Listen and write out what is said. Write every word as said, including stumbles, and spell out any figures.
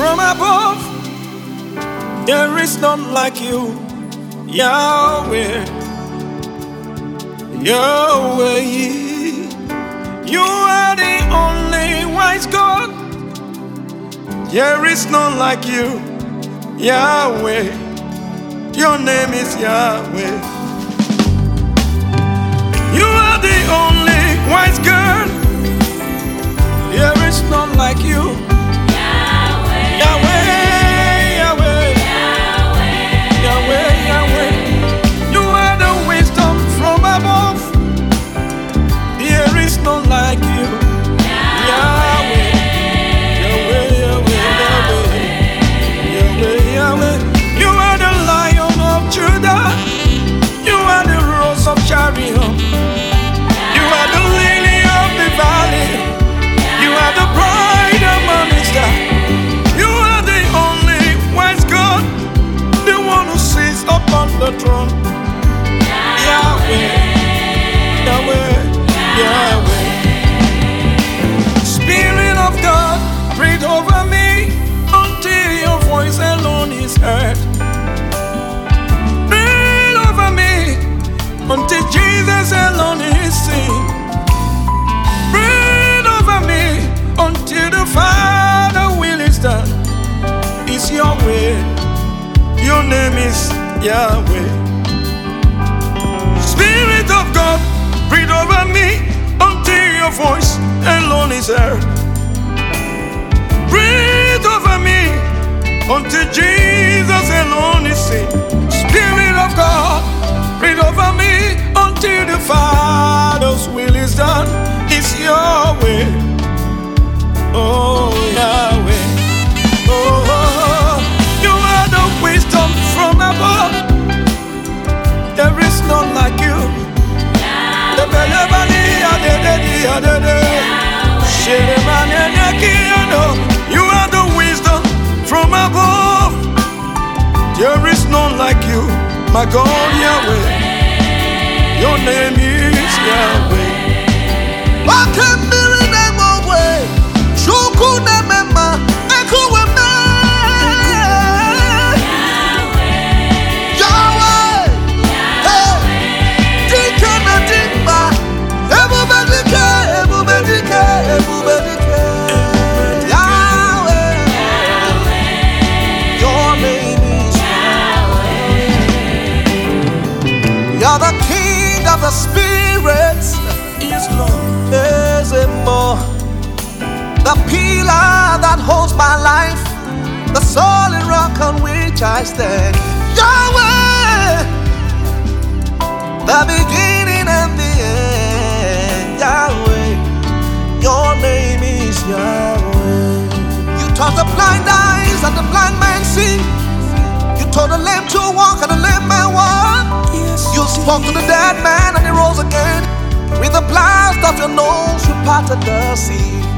from above. There is none like you, Yahweh. Yahweh, you are the only wise God. There is none like you, Yahweh. Your name is Yahweh. You are the only wise God. There is none like you, Yahweh. Yahweh, Yahweh, Yahweh, Yahweh, Yahweh. You are the wisdom from above. There is none like you, Yahweh. Yahweh, Yahweh, Yahweh, Yahweh, Yahweh. You are the Lion of Judah. You are the Rose of Sharon. You are the Lily of the Valley. You are the bright and morning star. You are the only wise God, the one who sits upon the throne. Yahweh, Yahweh, Yahweh. Spirit of God, breathe over me until your voice alone is heard. Breathe over me until Jesus alone is seen. Breathe over me until the Father will is done. It's your way. Your name is Yahweh. Spirit of God, breathe over me until your voice alone is heard. Breathe over me until Jesus alone is seen. Spirit of God, breathe over me until the Father's will is done. It's your way. Oh, Yahweh. Oh, you are the wisdom from above. There is none like you. You are the wisdom from above. There is none like you, my God, Yahweh. Your name is Yahweh. You're the King of the spirits. Yes, Lord. Is it more? The pillar that holds my life, the solid rock on which I stand. Yahweh, the beginning and the end. Yahweh, your name is Yahweh. You taught the blind eyes and the blind man see. You told the lame to walk and the lame man walk. You spoke to the dead man and he rose again. With the blast of your nose you parted the sea.